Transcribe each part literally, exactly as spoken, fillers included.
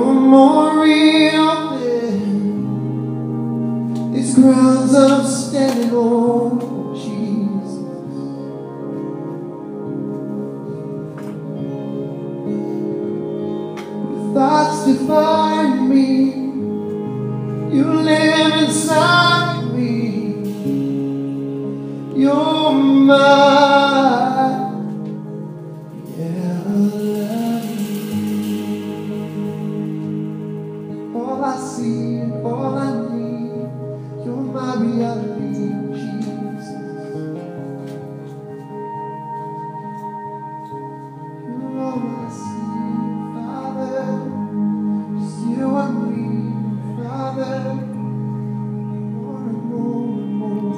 You're more real than these grounds I'm standing on, Jesus. Your thoughts define me. You live inside me. You're mine. Yeah, I love you. All I see, all I need. You're my reality, Jesus. You're all I see, Father. Just you and me, Father. More and more and more.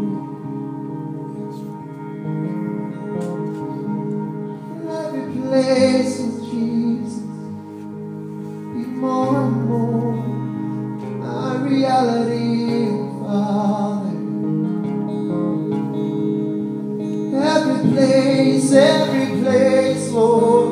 In every place with Jesus, be more and more my reality, Father. Every place, every place, Lord.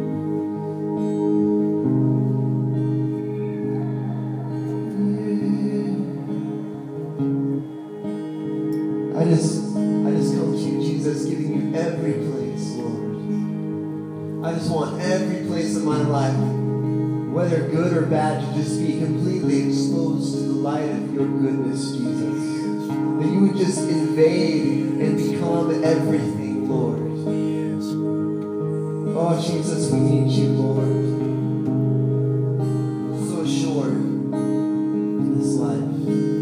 Yeah. I just, I just come to you, Jesus, giving you every place, Lord. I just want every place of my life, whether good or bad, to just be completely exposed to the light of your goodness, Jesus. That you would just invade and become everything, Lord. Oh, Jesus, we need you, Lord. So short in this life.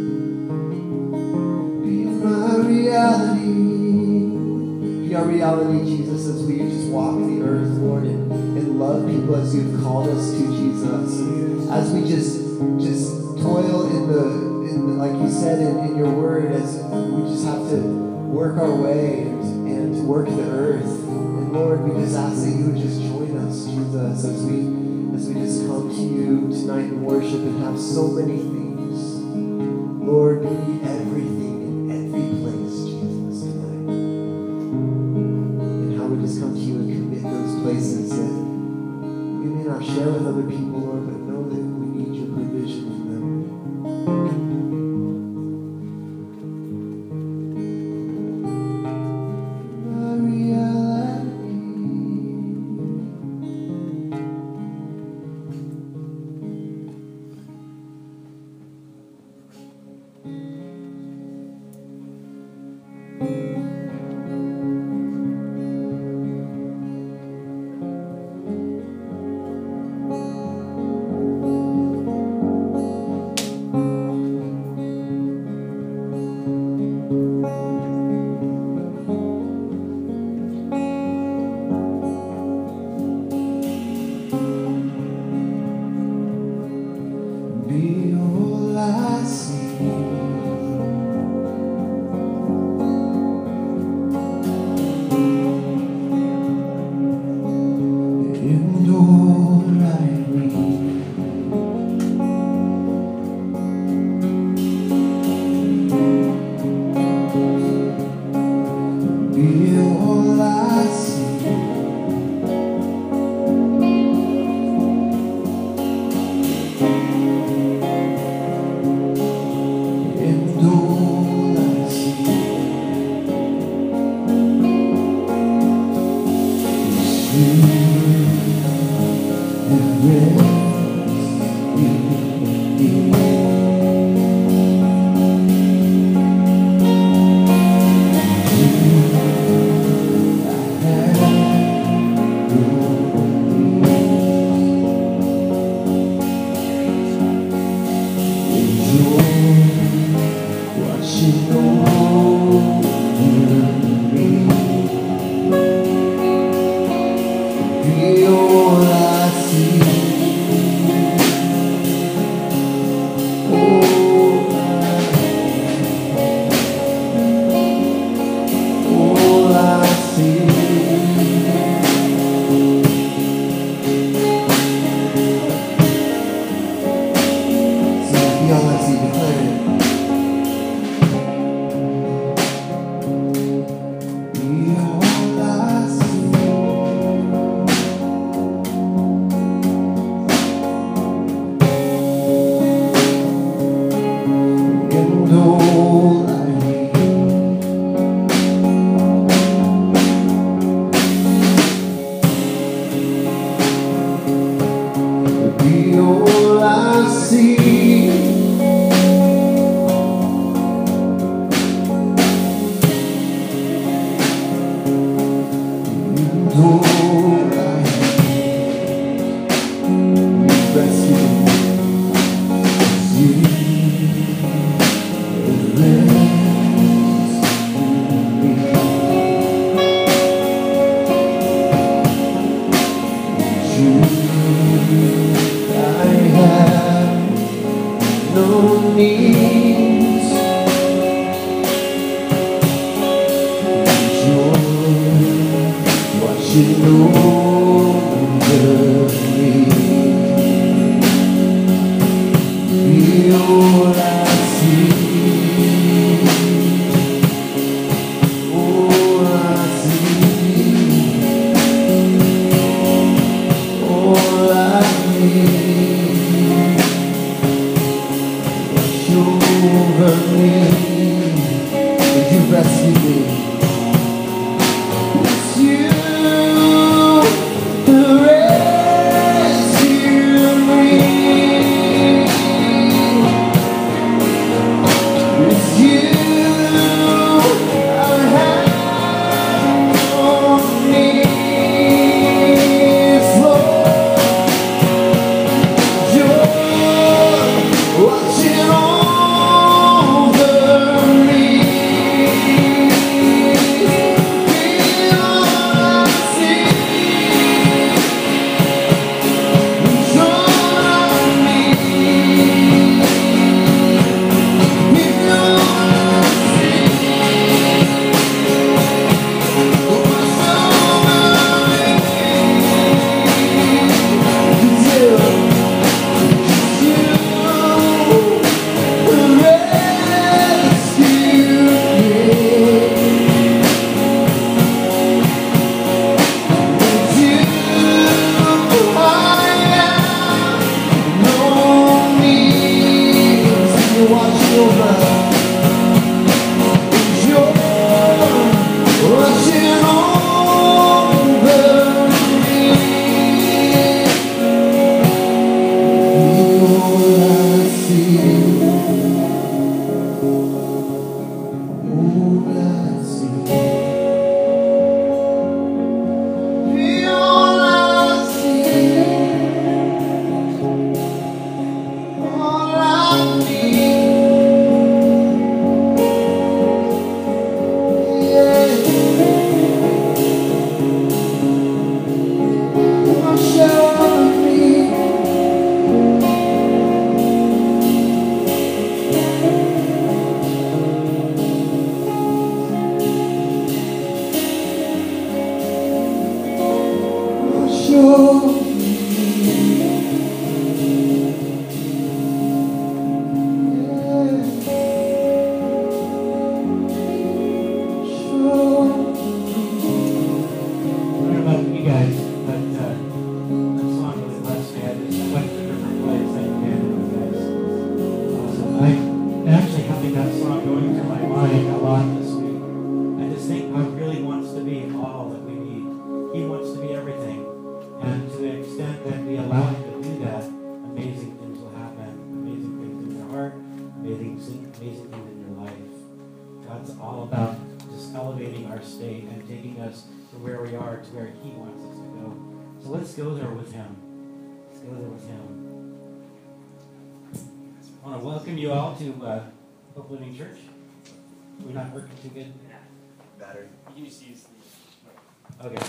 Be my reality. Be our reality, Jesus, as we just walk the earth, Lord, and, and love people as you've called us to, Jesus. As we just just toil in the, in the like you said in, in your word, as we just have to work our way and, and work the earth. And Lord, we just ask that you would just join us, Jesus, as we as we just come to you tonight and worship and have so many things. Lord, be everything in every place, Jesus, tonight. And how we just come to you and commit those places that we may not share with other people, Lord, but know that we need your provision in them. My reality. Be all I see. And all I need. Be all I see. I see. All I need, rescue you. Watching over me, be all I see, all I see, all I need. Watch over me, would you rescue me? Let's go there with him. Let's go there with him. I want to welcome you all to uh, Hope Living Church. We're not working too good. Battery. You just use the. Okay.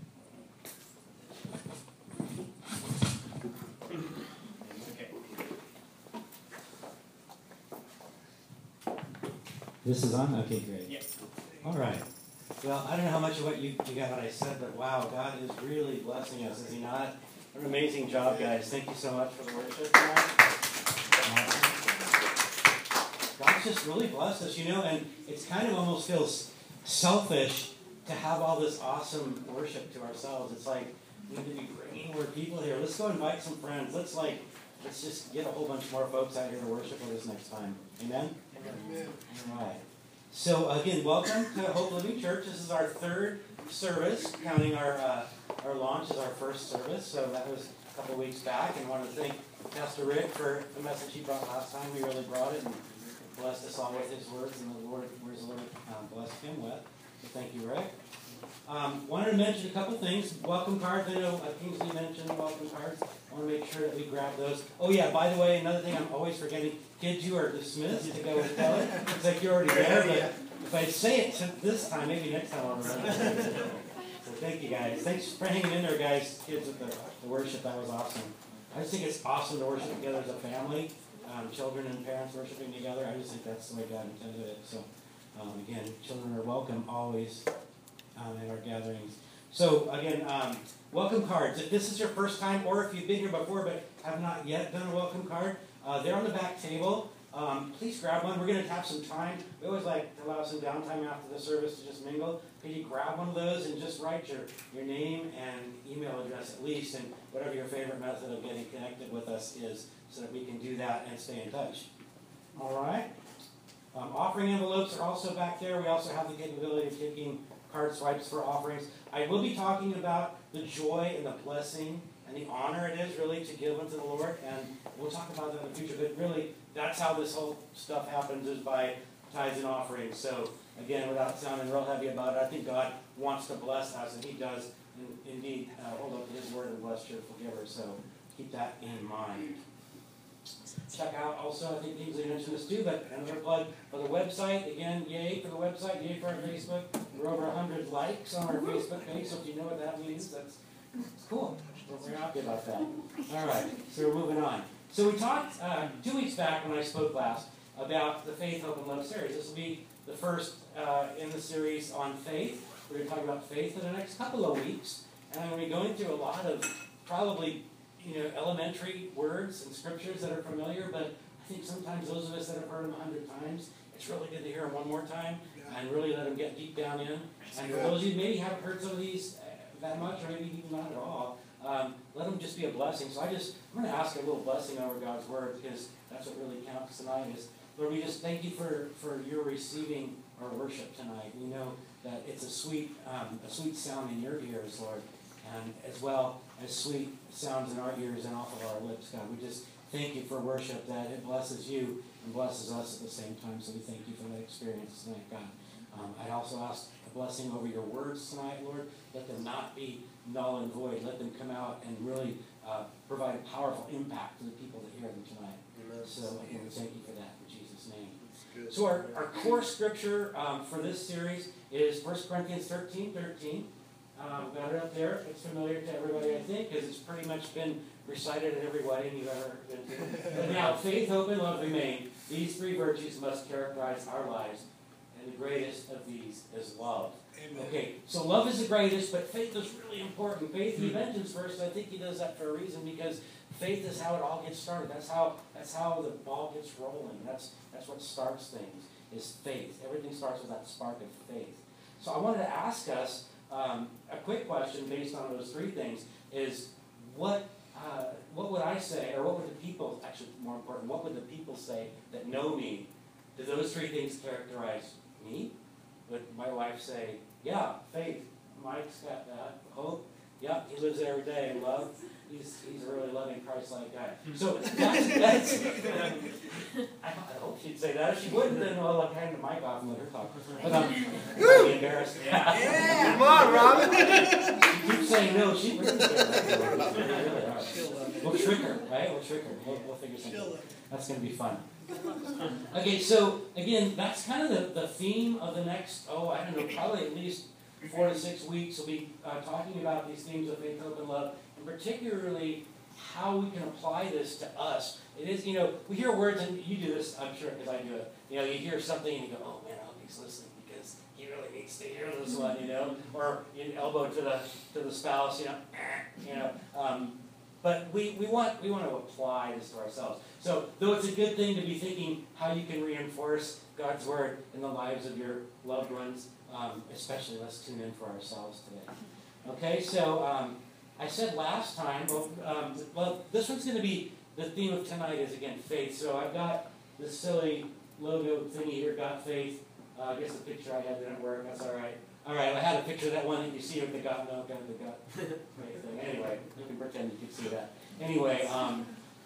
Okay. This is on? Okay, great. Yeah. All right. Well, I don't know how much of what you, you got what I said, but wow, God is really blessing us, is he not? An amazing job, guys. Thank you so much for the worship tonight. God's just really blessed us, you know, and it's kind of almost feels selfish to have all this awesome worship to ourselves. It's like we need to be bringing more people here. Let's go invite some friends. Let's like, let's just get a whole bunch more folks out here to worship with us next time. Amen? Amen. All right. So again, welcome to Hope Living Church. This is our third service, counting our uh, our launch as our first service. So that was a couple weeks back, and I want to thank Pastor Rick for the message he brought last time. We really brought it and blessed us all with his words, and the Lord, words the Lord um, blessed him with. So thank you, Rick. Um, wanted to mention a couple things. Welcome cards. I know uh, Kingsley mentioned welcome cards. I want to make sure that we grab those. Oh yeah, by the way, another thing I'm always forgetting. Kids, you are dismissed to go with Kelly. It's like you're already there, but if I say it this time, maybe next time I'll remember. So thank you guys. Thanks for hanging in there, guys. Kids with the, the worship. That was awesome. I just think it's awesome to worship together as a family. Um, children and parents worshiping together. I just think that's the way God intended it. So um, again, children are welcome always. Um, in our gatherings. So again, um, welcome cards. If this is your first time, or if you've been here before but have not yet done a welcome card, uh, they're on the back table. Um, please grab one. We're going to have some time. We always like to allow some downtime after the service to just mingle. Could you grab one of those and just write your, your name and email address at least, and whatever your favorite method of getting connected with us is, so that we can do that and stay in touch. All right? Um, offering envelopes are also back there. We also have the capability of taking card swipes for offerings. I will be talking about the joy and the blessing and the honor it is really to give unto the Lord, and we'll talk about that in the future, but really that's how this whole stuff happens, is by tithes and offerings. So again, without sounding real heavy about it, I think God wants to bless us, and he does in, indeed uh, hold up to his word and bless cheerful givers, so keep that in mind. Check out also, I think Kingsley mentioned this too, but another plug for the website. Again, yay for the website, yay for our Facebook. We're over one hundred likes on our Facebook page, so if you know what that means, that's, that's cool. We're very happy about that. All right, so we're moving on. So we talked uh, two weeks back when I spoke last about the Faith, Hope, and Love series. This will be the first uh, in the series on faith. We're going to talk about faith in the next couple of weeks, and I'm going to be going through a lot of probably you know, elementary words and scriptures that are familiar, but I think sometimes those of us that have heard them a hundred times, it's really good to hear them one more time and really let them get deep down in. And for those of you who maybe haven't heard some of these that much, or maybe even not at all, um, let them just be a blessing. So I just, I'm going to ask a little blessing over God's word, because that's what really counts tonight. Is Lord, we just thank you for, for your receiving our worship tonight. We know that it's a sweet, um, a sweet sound in your ears, Lord, and as well as sweet sounds in our ears and off of our lips, God. We just thank you for worship, that it blesses you and blesses us at the same time. So we thank you for that experience tonight, God. Um, I also ask a blessing over your words tonight, Lord. Let them not be null and void. Let them come out and really uh, provide a powerful impact to the people that hear them tonight. Amen. So again, we thank you for that in Jesus' name. So our, our core scripture um, for this series is First Corinthians thirteen thirteen. Um, got it up there. It's familiar to everybody, I think, because it's pretty much been recited at every wedding you've ever been to. But now, faith, hope, and love remain. These three virtues must characterize our lives, and the greatest of these is love. Amen. Okay, so love is the greatest, but faith is really important. Faith he mentions first. I think he does that for a reason, because faith is how it all gets started. That's how that's how the ball gets rolling. That's that's what starts things, is faith. Everything starts with that spark of faith. So I wanted to ask us um, a quick question based on those three things: is what uh, what would I say, or what would the people, actually more important, what would the people say that know me? Do those three things characterize me? Would my wife say, yeah, faith, Mike's got that. Hope, yeah, he lives it every day. And love, he's he's a really loving, Christ-like guy. So that's, that's um, I, I hope she'd say that. If she wouldn't, then well, I'll hand the mic off and let her talk. But um, I'd be embarrassed. Yeah, yeah. Come on, Robin. She keeps saying no. She really cares. Really are. We'll trick her, right? We'll trick her. We'll, we'll figure something out. That's going to be fun. Okay, so again, that's kind of the, the theme of the next, oh, I don't know, probably at least four to six weeks. We'll be uh, talking about these themes of faith, hope, and love, and particularly how we can apply this to us. It is, you know, we hear words, and you do this, I'm sure, because I do it. You know, you hear something and you go, oh man, I hope he's listening, because he really needs to hear this one, you know, or you elbow to the to the spouse, you know, you know. Um, But we, we want we want to apply this to ourselves. So though it's a good thing to be thinking how you can reinforce God's word in the lives of your loved ones, um, especially let's tune in for ourselves today. Okay, so um, I said last time, well, um, well, this one's going to be, the theme of tonight is, again, faith. So I've got this silly logo thingy here, got faith. Uh, I guess the picture I had didn't work, that's all right. All right, I had a picture of that one that you see with the gut, no, got the gut thing. Anyway, you can pretend you can see that. Anyway, um,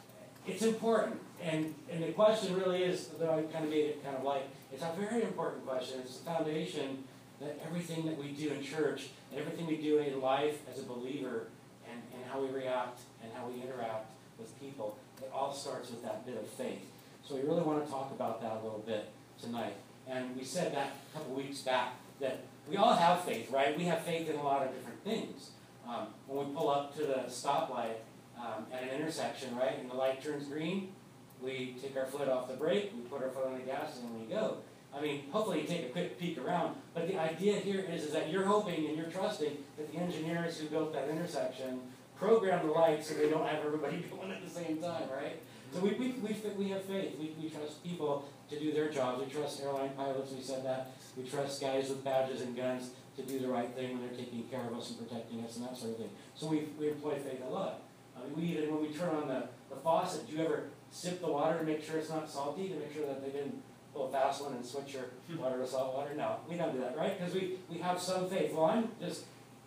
it's important. And, and the question really is, though I kind of made it kind of light, it's a very important question. It's the foundation that everything that we do in church, and everything we do in life as a believer, and, and how we react and how we interact with people, it all starts with that bit of faith. So we really want to talk about that a little bit tonight. And we said that a couple weeks back, that we all have faith, right? We have faith in a lot of different things. Um, when we pull up to the stoplight um, at an intersection, right, and the light turns green, we take our foot off the brake, we put our foot on the gas, and then we go. I mean, hopefully you take a quick peek around, but the idea here is, is that you're hoping and you're trusting that the engineers who built that intersection program the lights so they don't have everybody going at the same time, right? So we, we, we, we have faith. We, we trust people to do their jobs. We trust airline pilots, we said that. We trust guys with badges and guns to do the right thing when they're taking care of us and protecting us and that sort of thing. So we, we employ faith a lot. I mean, we even, when we turn on the, the faucet, do you ever sip the water to make sure it's not salty, to make sure that they didn't pull a fast one and switch your water to salt water? No, we don't do that, right? Because we, we have some faith. Well, I'm just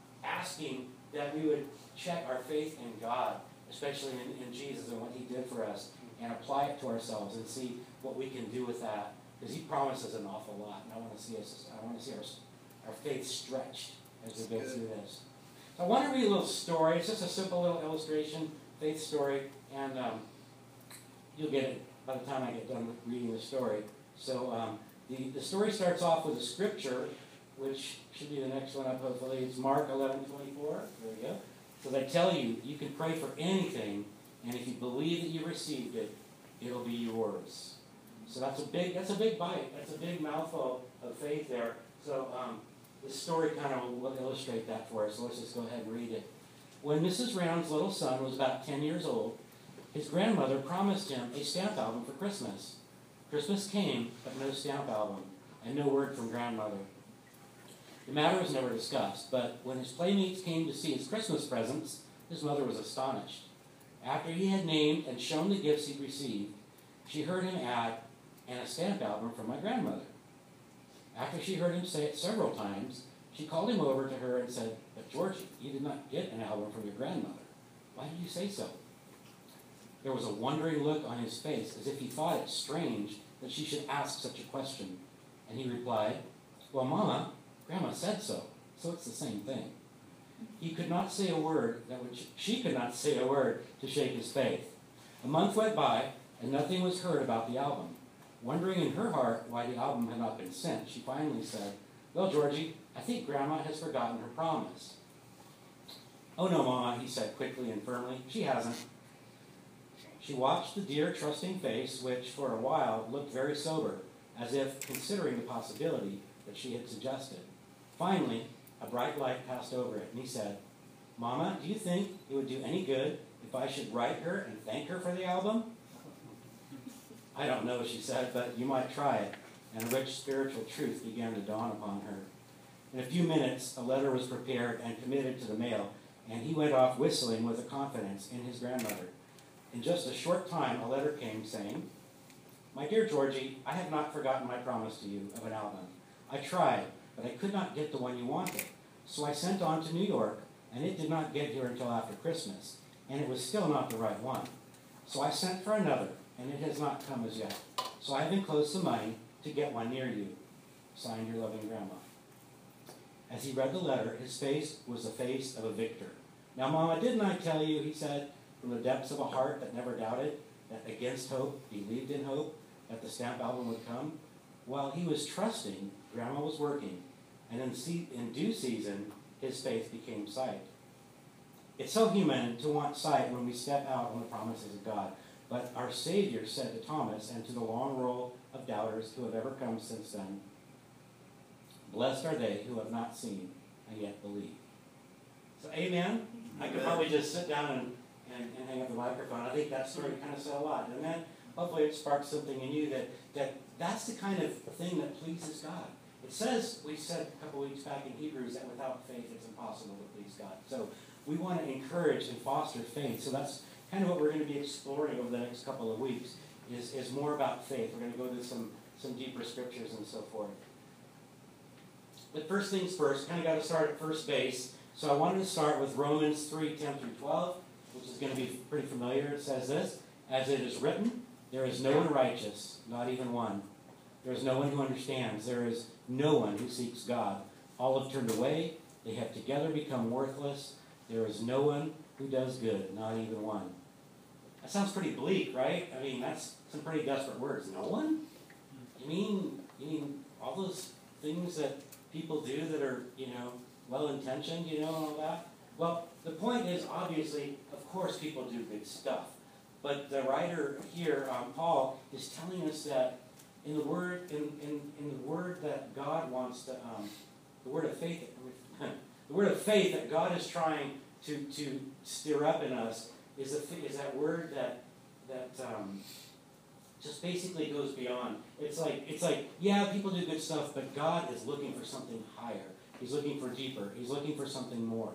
asking that we would check our faith in God, especially in, in Jesus and what he did for us, and apply it to ourselves and see what we can do with that. Because he promises an awful lot, and I want to see us. I want to see our, our faith stretched as we go through this. So I want to read a little story. It's just a simple little illustration, faith story, and um, you'll get it by the time I get done with reading the story. So um, the, the story starts off with a scripture, which should be the next one up, hopefully. It's Mark eleven twenty-four. There we go. So they tell you, you can pray for anything, and if you believe that you received it, it'll be yours. So that's a big, that's a big bite. That's a big mouthful of faith there. So um, this story kind of will illustrate that for us. So let's just go ahead and read it. When Missus Round's little son was about ten years old, his grandmother promised him a stamp album for Christmas. Christmas came, but no stamp album, and no word from grandmother. The matter was never discussed, but when his playmates came to see his Christmas presents, his mother was astonished. After he had named and shown the gifts he'd received, she heard him add, "and a stamp album from my grandmother." After she heard him say it several times, she called him over to her and said, "But Georgie, you did not get an album from your grandmother. Why did you say so?" There was a wondering look on his face, as if he thought it strange that she should ask such a question. And he replied, "Well, Mama, Grandma said so, so it's the same thing." He could not say a word, that would, she could not say a word to shake his faith. A month went by, and nothing was heard about the album. Wondering in her heart why the album had not been sent, she finally said, "Well, Georgie, I think Grandma has forgotten her promise." "Oh, no, Mama," he said quickly and firmly. "She hasn't." She watched the dear, trusting face, which for a while looked very sober, as if considering the possibility that she had suggested. Finally, a bright light passed over it, and he said, "Mama, do you think it would do any good if I should write her and thank her for the album?" "I don't know," she said, "but you might try it." And a rich spiritual truth began to dawn upon her. In a few minutes, a letter was prepared and committed to the mail, and he went off whistling with a confidence in his grandmother. In just a short time, a letter came saying, "My dear Georgie, I have not forgotten my promise to you of an album. I tried, but I could not get the one you wanted. So I sent on to New York, and it did not get here until after Christmas, and it was still not the right one. So I sent for another, and it has not come as yet. So I have enclosed some money to get one near you. Signed, your loving Grandma." As he read the letter, his face was the face of a victor. "Now, Mama, didn't I tell you," he said, from the depths of a heart that never doubted, that against hope, believed in hope, that the stamp album would come? While he was trusting, Grandma was working, and in, se- in due season, his faith became sight. It's so human to want sight when we step out on the promises of God, but our Savior said to Thomas and to the long roll of doubters who have ever come since then, "Blessed are they who have not seen and yet believe." So amen? I could probably just sit down and And, and hang up the microphone. I think that story kind of said a lot. And then hopefully it sparks something in you that, that that's the kind of thing that pleases God. It says, we said a couple weeks back in Hebrews, that without faith it's impossible to please God. So we want to encourage and foster faith. So that's kind of what we're going to be exploring over the next couple of weeks, is, is more about faith. We're going to go to some, some deeper scriptures and so forth. But first things first, kind of got to start at first base. So I wanted to start with Romans three, ten through twelve. Which is going to be pretty familiar. It says this, As it is written, there is no one righteous, not even one. There is no one who understands. There is no one who seeks God. All have turned away. They have together become worthless. There is no one who does good, not even one. That sounds pretty bleak, right? I mean, that's some pretty desperate words. No one? You mean, you mean all those things that people do that are, you know, well-intentioned, you know, and all that? Well, the point is, obviously, of course people do good stuff. But the writer here, um, Paul, is telling us that in the word, in, in, in the word that God wants to, um, the word of faith, the word of faith that God is trying to, to stir up in us is, a, is that word that that um, just basically goes beyond. It's like it's like yeah, people do good stuff, but God is looking for something higher. He's looking for deeper. He's looking for something more.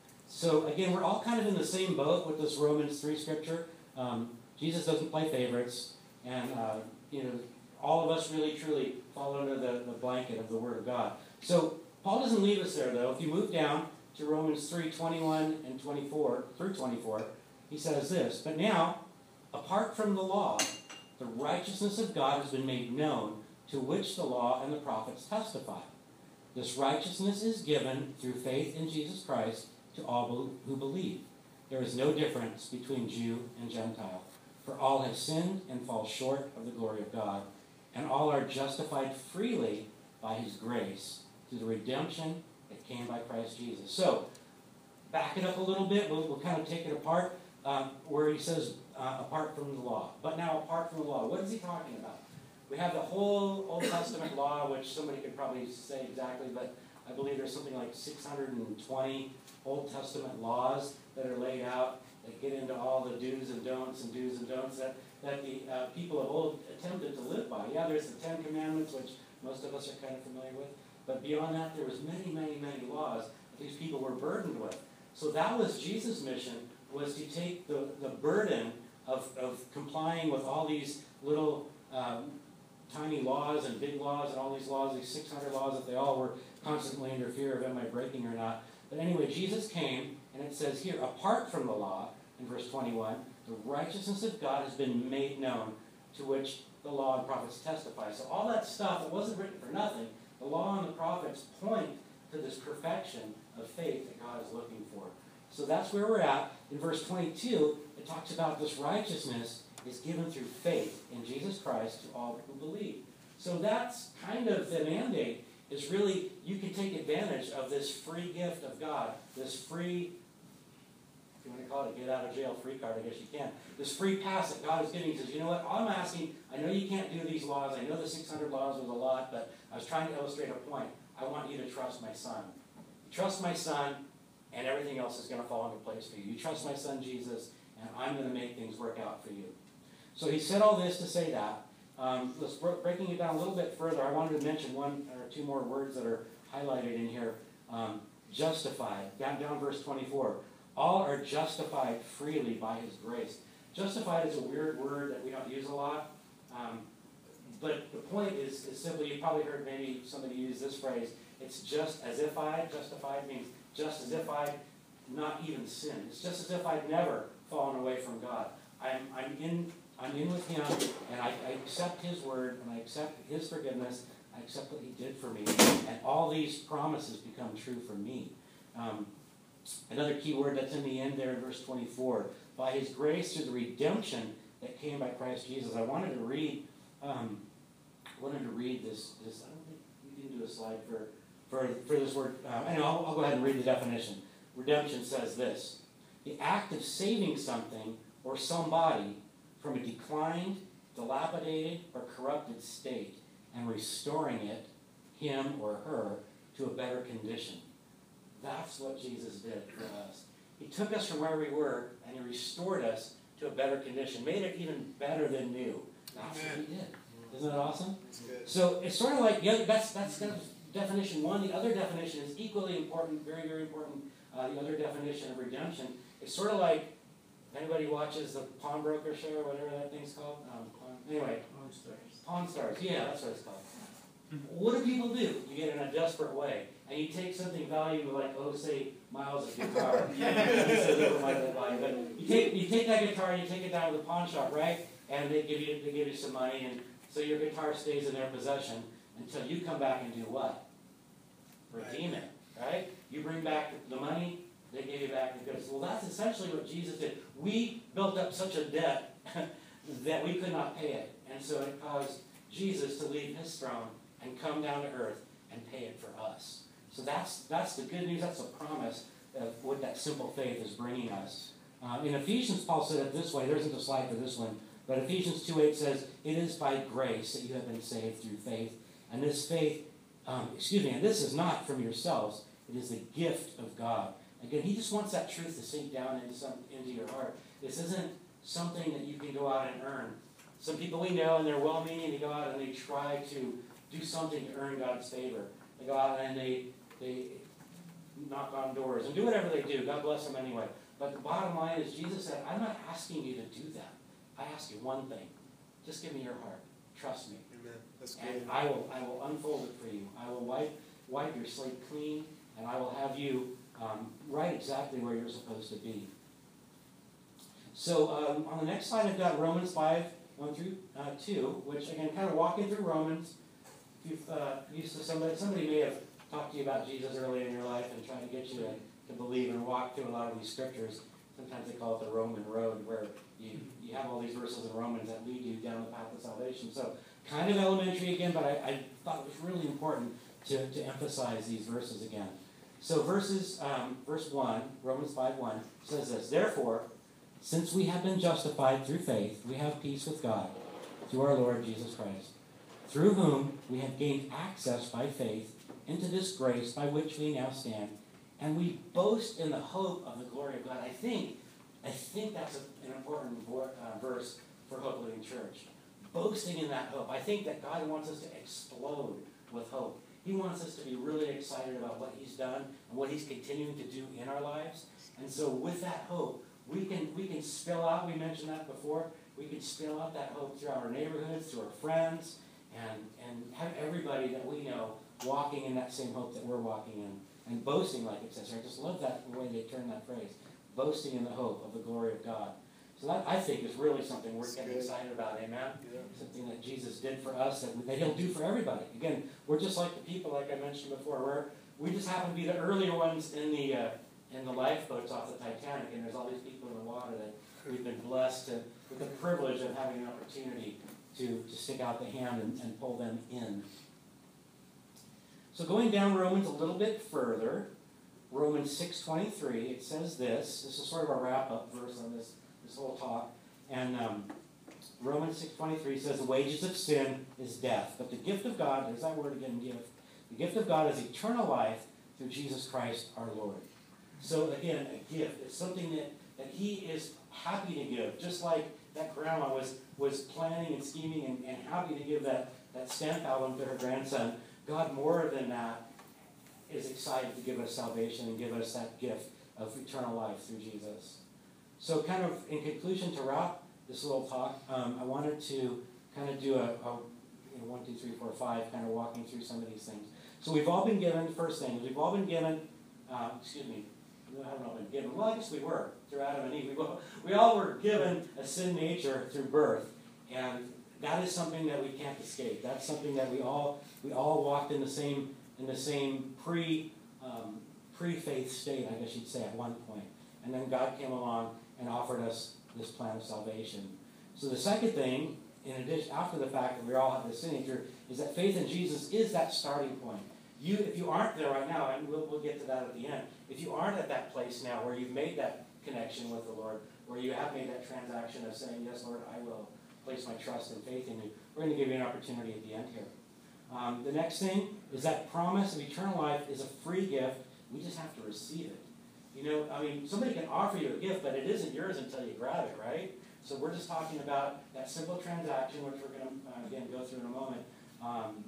So again, we're all kind of in the same boat with this Romans three scripture. Um, Jesus doesn't play favorites, and uh, you know, all of us really truly fall under the, the blanket of the Word of God. So Paul doesn't leave us there, though. If you move down to Romans three, twenty-one and twenty-four, through twenty-four, he says this, "But now, apart from the law, the righteousness of God has been made known, to which the law and the prophets testify. This righteousness is given through faith in Jesus Christ to all who believe. There is no difference between Jew and Gentile, for all have sinned and fall short of the glory of God, and all are justified freely by his grace through the redemption that came by Christ Jesus." So, back it up a little bit. We'll, we'll kind of take it apart, um, where he says, uh, apart from the law. But now, apart from the law, what is he talking about? We have the whole Old Testament law, which somebody could probably say exactly, but I believe there's something like six hundred twenty Old Testament laws that are laid out that get into all the do's and don'ts and do's and don'ts that, that the uh, people of old attempted to live by. Yeah, there's the Ten Commandments, which most of us are kind of familiar with. But beyond that, there was many, many, many laws that these people were burdened with. So that was Jesus' mission, was to take the, the burden of, of complying with all these little um, tiny laws and big laws and all these laws, these six hundred laws that they all were constantly under fear of, am I breaking or not? But anyway, Jesus came, and it says here, apart from the law, in verse twenty-one, the righteousness of God has been made known, to which the law and prophets testify. So all that stuff, it wasn't written for nothing. The law and the prophets point to this perfection of faith that God is looking for. So that's where we're at. In verse twenty-two, it talks about this righteousness is given through faith in Jesus Christ to all who believe. So that's kind of the mandate, is really you can take advantage of this free gift of God, this free, if you want to call it a get out of jail free card, I guess you can, this free pass that God is giving. He says, you know what, all I'm asking, I know you can't do these laws, I know the six hundred laws was a lot, but I was trying to illustrate a point. I want you to trust my son. You trust my son, and everything else is going to fall into place for you. You trust my son Jesus, and I'm going to make things work out for you. So he said all this to say that. Um, let's breaking it down a little bit further. I wanted to mention one or two more words that are highlighted in here. Um, justified, down, down verse twenty-four. All are justified freely by his grace. Justified is a weird word that we don't use a lot. Um, but the point is, is simply, you've probably heard maybe somebody use this phrase, it's just as if I, justified means just as if I'd not even sinned. It's just as if I'd never fallen away from God. I'm, I'm in I'm in with him, and I, I accept his word, and I accept his forgiveness, I accept what he did for me, and all these promises become true for me. Um, another key word that's in the end there in verse twenty-four, by his grace through the redemption that came by Christ Jesus. I wanted to read, um, wanted to read this, this, I don't think we can do a slide for, for, for this word. Uh, anyway, I'll, I'll go ahead and read the definition. Redemption says this: the act of saving something or somebody from a declined, dilapidated, or corrupted state and restoring it, him or her, to a better condition. That's what Jesus did for us. He took us from where we were and he restored us to a better condition, made it even better than new. That's what he did. Isn't that awesome? So it's sort of like, yeah, that's, that's definition one. The other definition is equally important, very, very important. Uh, the other definition of redemption is sort of like, anybody watches the Pawnbroker show or whatever that thing's called? Um, Pawn, anyway. Pawn Stars. Pawn Stars, yeah, that's what it's called. What do people do? You get in a desperate way, and you take something valuable like, oh, say, miles of guitar. He says over my dead body. But you take you take that guitar and you take it down to the pawn shop, right? And they give you they give you some money, and so your guitar stays in their possession until you come back and do what? Redeem it, right? You bring back the money, they give you back the goods. Well, that's essentially what Jesus did. We built up such a debt that we could not pay it. And so it caused Jesus to leave his throne and come down to earth and pay it for us. So that's that's the good news. That's the promise of what that simple faith is bringing us. Uh, in Ephesians, Paul said it this way. There isn't a slide for this one. But Ephesians two eight says, it is by grace that you have been saved through faith. And this faith, um, excuse me, and this is not from yourselves. It is the gift of God. Again, he just wants that truth to sink down into, some, into your heart. This isn't something that you can go out and earn. Some people we know, and they're well-meaning, they go out and they try to do something to earn God's favor. They go out and they, they knock on doors and do whatever they do. God bless them anyway. But the bottom line is, Jesus said, I'm not asking you to do that. I ask you one thing. Just give me your heart. Trust me. Amen. That's good. And I will, I will unfold it for you. I will wipe, wipe your slate clean, and I will have you um, right exactly where you're supposed to be. So um, on the next slide, I've got Romans five, one through two, which, again, kind of walking through Romans. If you've uh, used to somebody, somebody may have talked to you about Jesus early in your life and tried to get you to, to believe and walk through a lot of these scriptures. Sometimes they call it the Roman road, where you, you have all these verses in Romans that lead you down the path of salvation. So kind of elementary again, but I, I thought it was really important to, to emphasize these verses again. So verses, um, verse one, Romans five one, says this, therefore, since we have been justified through faith, we have peace with God through our Lord Jesus Christ, through whom we have gained access by faith into this grace by which we now stand, and we boast in the hope of the glory of God. I think, I think that's a, an important vo- uh, verse for Hope Living Church. Boasting in that hope. I think that God wants us to explode with hope. He wants us to be really excited about what he's done and what he's continuing to do in our lives. And so with that hope, we can we can spill out, we mentioned that before, we can spill out that hope throughout our neighborhoods, through our friends, and, and have everybody that we know walking in that same hope that we're walking in. And boasting, like it says here. I just love that the way they turn that phrase. Boasting in the hope of the glory of God. So that, I think, is really something we're getting excited about, amen? Yeah. Something that Jesus did for us that, that he'll do for everybody. Again, we're just like the people, like I mentioned before. We're, we just happen to be the earlier ones in the uh, in the lifeboats off the Titanic, and there's all these people in the water that we've been blessed to, with the privilege of having an opportunity to, to stick out the hand and, and pull them in. So going down Romans a little bit further, Romans six twenty-three, it says this. This is sort of a wrap-up verse on this, this whole talk. And um, Romans six twenty-three says, the wages of sin is death, but the gift of God, there's that word again, gift. The gift of God is eternal life through Jesus Christ our Lord. So again, a gift. It's something that, that he is happy to give, just like that grandma was, was planning and scheming and, and happy to give that, that stamp album to her grandson. God, more than that, is excited to give us salvation and give us that gift of eternal life through Jesus. So kind of in conclusion, to wrap this little talk, um, I wanted to kind of do a, a you know, one, two, three, four, five, kind of walking through some of these things. So we've all been given, first thing, we've all been given, uh, excuse me, I don't know, been given, well, I guess we were, through Adam and Eve. We, all, we all were given a sin nature through birth, and that is something that we can't escape. That's something that we all we all walked in the same in the same pre um, pre-faith state, I guess you'd say, at one point. And then God came along and offered us this plan of salvation. So the second thing, in addition, after the fact that we all have this sin nature, is that faith in Jesus is that starting point. You, if you aren't there right now, and we'll, we'll get to that at the end, if you aren't at that place now where you've made that connection with the Lord, where you have made that transaction of saying, yes, Lord, I will place my trust and faith in you, we're going to give you an opportunity at the end here. Um, the next thing is that promise of eternal life is a free gift. We just have to receive it. You know, I mean, somebody can offer you a gift, but it isn't yours until you grab it, right? So we're just talking about that simple transaction, which we're going to, uh, again, go through in a moment, um,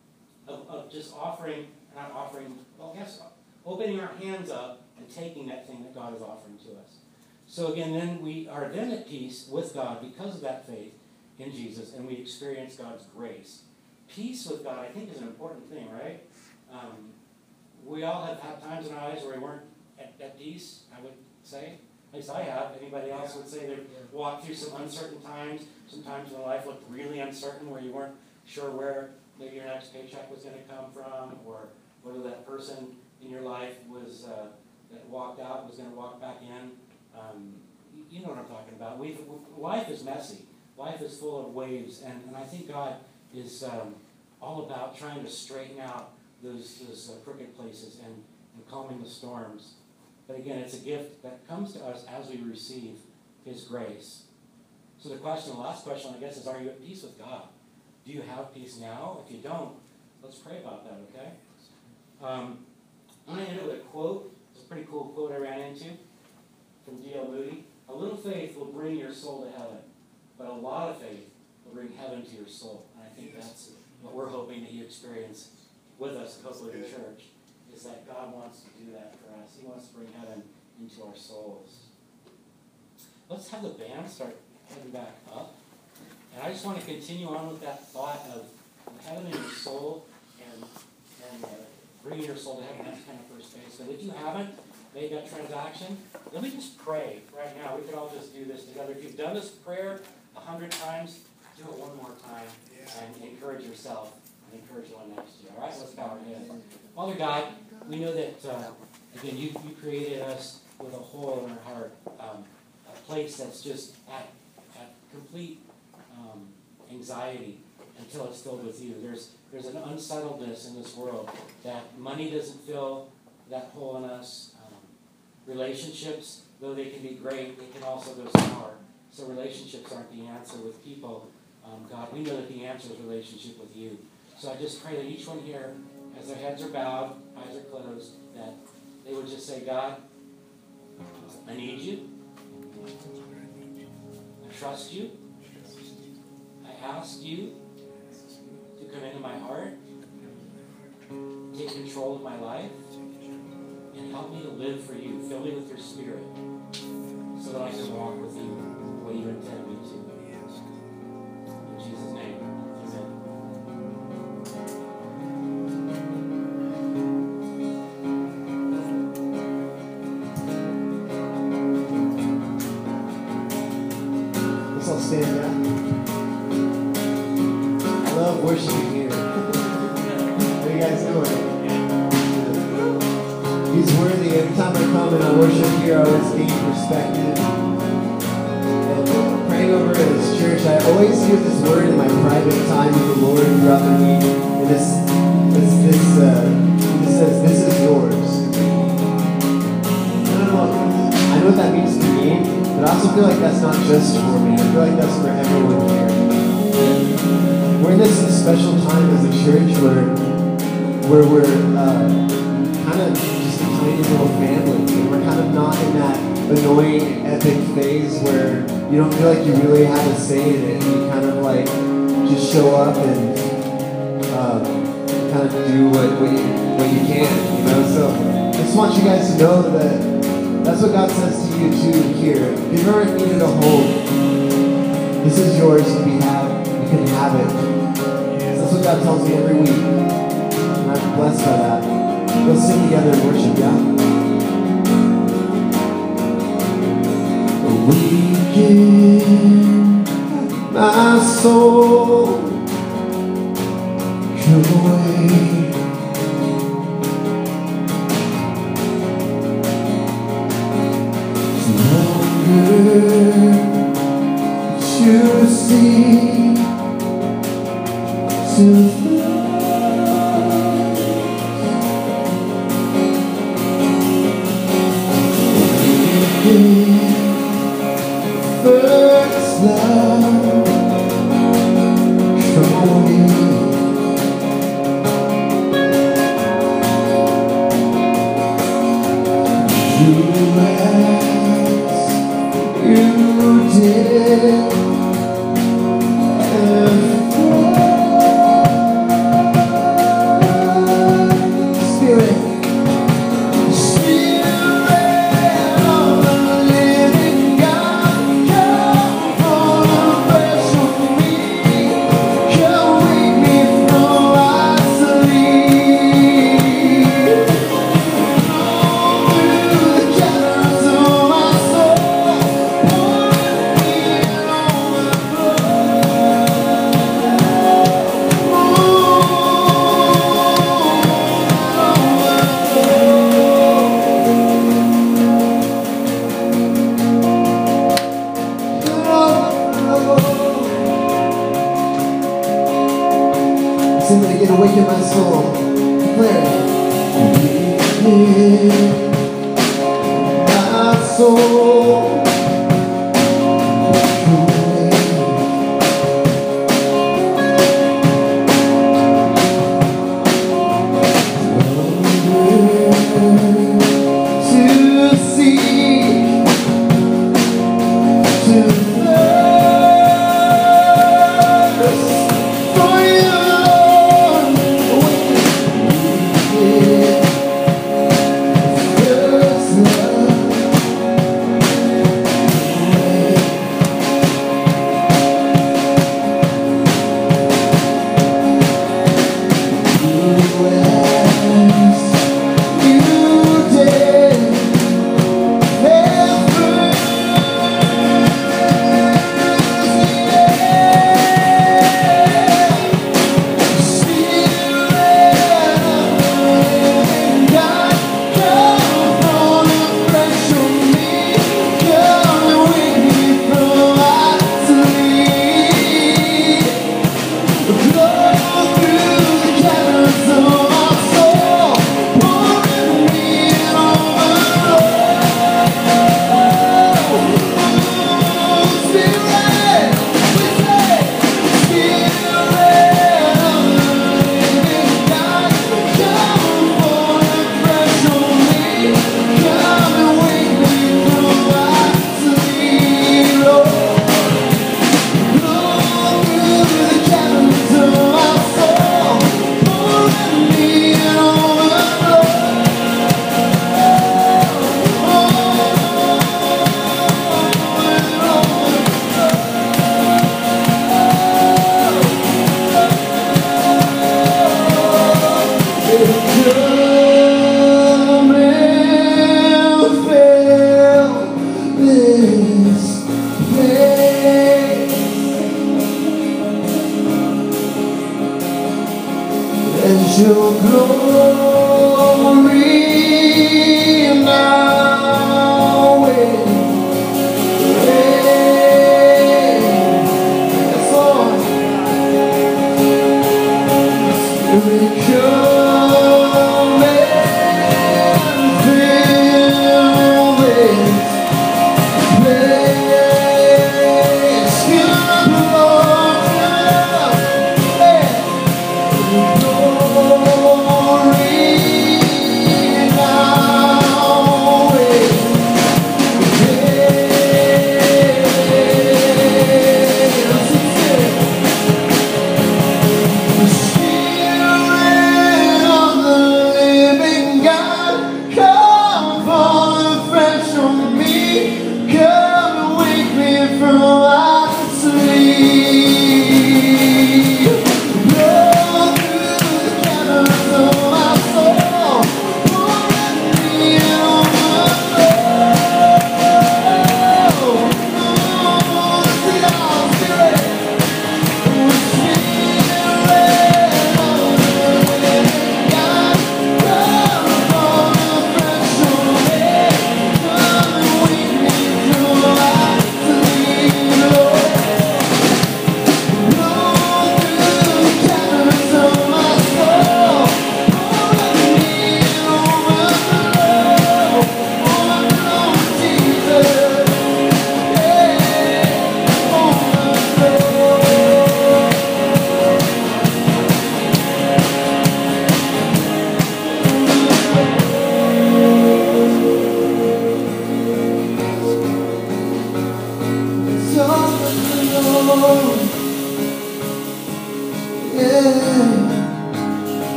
of, of just offering, not offering, well, I guess, opening our hands up and taking that thing that God is offering to us. So again, then we are then at peace with God because of that faith in Jesus, and we experience God's grace. Peace with God, I think, is an important thing, right? Um, we all have had times in our lives where we weren't at, at peace, I would say. At least I have. Anybody else would say they've walked through some uncertain times, some times when life looked really uncertain, where you weren't sure where maybe your next paycheck was going to come from, or whether that person in your life was uh, that walked out was going to walk back in. Um, you know what I'm talking about. We've, life is messy. Life is full of waves, and, and I think God is um, all about trying to straighten out those, those uh, crooked places and, and calming the storms. But again, it's a gift that comes to us as we receive His grace. So the question, the last question, I guess, is, are you at peace with God? Do you have peace now? If you don't, let's pray about that, okay? Um, I'm going to end it with a quote. It's a pretty cool quote I ran into from D L Moody. A little faith will bring your soul to heaven, but a lot of faith will bring heaven to your soul. And I think that's what we're hoping that you experience with us at Hope Living Church, is that God wants to do that for us. He wants to bring heaven into our souls. Let's have the band start heading back up. And I just want to continue on with that thought of heaven in your soul and, and uh, bringing your soul to heaven. That's kind of first base. But if you haven't made that transaction, let me just pray right now. We could all just do this together. If you've done this prayer a hundred times, do it one more time and encourage yourself and encourage the one next to you. All right, let's bow our heads. Father God, we know that, uh, again, you, you created us with a hole in our heart, um, a place that's just at, at complete um, anxiety until it's filled with you. There's, there's an unsettledness in this world that money doesn't fill that hole in us. Um, relationships, though they can be great, they can also go sour. So relationships aren't the answer with people. Um, God, we know that the answer is relationship with you. So I just pray that each one here, as their heads are bowed, eyes are closed, that they would just say, God, I need you. I trust you. I ask you to come into my heart, take control of my life, and help me to live for you. Fill me with your Spirit so that I can walk with you the way you intend me to. In Jesus' name, amen. Let's all stand up. I love worshiping here. How are you guys doing? He's worthy. Every time I come and I worship here, I always gain perspective. And praying over His church, I always hear this word in my private time with the Lord throughout the week. And this, this, this, uh, this says, "This is yours." I don't know. I know what that means to me, but I also feel like that's not just for me. I feel like that's for everyone here. And we're in this special time as a church where, where we're uh, kind of just a tiny little family. And we're kind of not in that annoying, epic phase where you don't feel like you really have a say in it. You kind of like just show up and um, kind of do what, what, you, what you can, you know? So I just want you guys to know that that's what God says to you too here. If you've ever needed a home, this is yours. You can have, you can have it. That's what God tells me every week. And I'm blessed by that. Let's sing together and worship, yeah? Weaken my soul, come away. To see, to first love, come away. You as you did. Come Sing it again, awaken my soul. Declare it. Awaken my soul.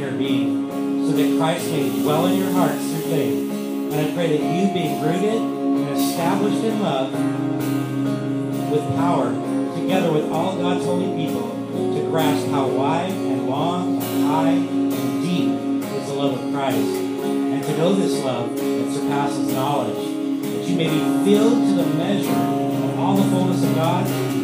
Christ may dwell in your hearts through faith. And I pray that you, being rooted and established in love with power, together with all God's holy people, to grasp how wide and long and high and deep is the love of Christ, and to know this love that surpasses knowledge, that you may be filled to the measure of all the fullness of God.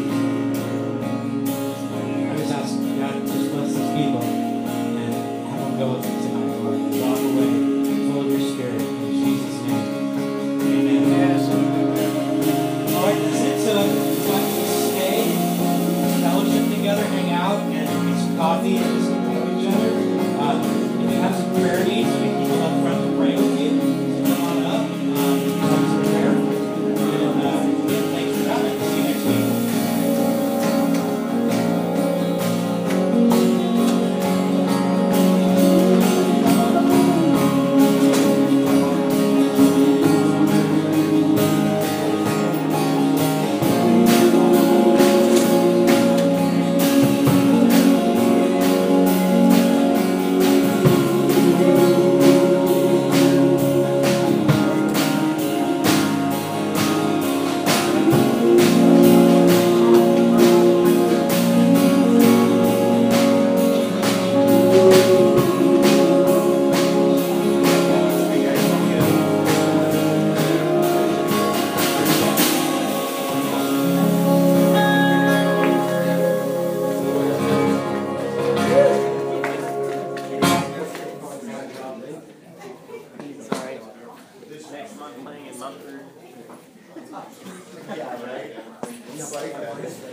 I just ask God to just bless these people and have them go with us tonight, Lord, and walk away full of your Spirit. In Jesus' name. Amen. Yes. All right, that's it. So if you want to stay, fellowship together, hang out, and get some coffee and just help each other. Uh, if you have some prayer needs, we have people up front to pray with you. So come on up. Um, have some prayer. And uh, thanks for coming. See you next week. Next month playing in Mumford. Yeah, right?